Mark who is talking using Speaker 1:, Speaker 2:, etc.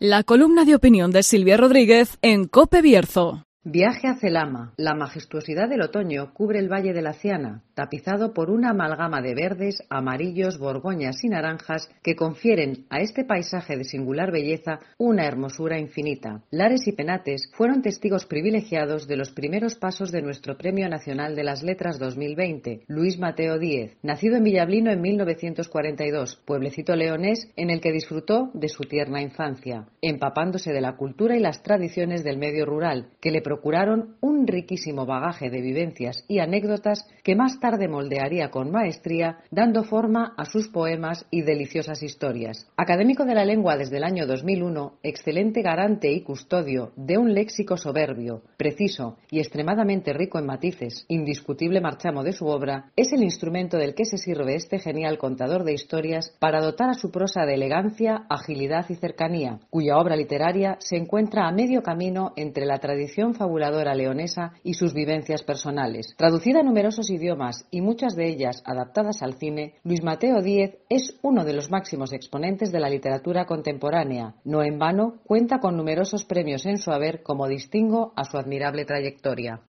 Speaker 1: La columna de opinión de Silvia Rodríguez en COPE Bierzo.
Speaker 2: Viaje a Celama. La majestuosidad del otoño cubre el valle de la Ciana, tapizado por una amalgama de verdes, amarillos, borgoñas y naranjas que confieren a este paisaje de singular belleza una hermosura infinita. Lares y Penates fueron testigos privilegiados de los primeros pasos de nuestro Premio Nacional de las Letras 2020, Luis Mateo Díez, nacido en Villablino en 1942, pueblecito leonés en el que disfrutó de su tierna infancia, empapándose de la cultura y las tradiciones del medio rural, que le procuraron un riquísimo bagaje de vivencias y anécdotas que más tarde moldearía con maestría, dando forma a sus poemas y deliciosas historias. Académico de la lengua desde el año 2001, excelente garante y custodio de un léxico soberbio, preciso y extremadamente rico en matices, indiscutible marchamo de su obra, es el instrumento del que se sirve este genial contador de historias para dotar a su prosa de elegancia, agilidad y cercanía, cuya obra literaria se encuentra a medio camino entre la tradición fabuladora leonesa y sus vivencias personales. Traducida a numerosos idiomas y muchas de ellas adaptadas al cine, Luis Mateo Díez es uno de los máximos exponentes de la literatura contemporánea. No en vano cuenta con numerosos premios en su haber como distingo a su admirable trayectoria.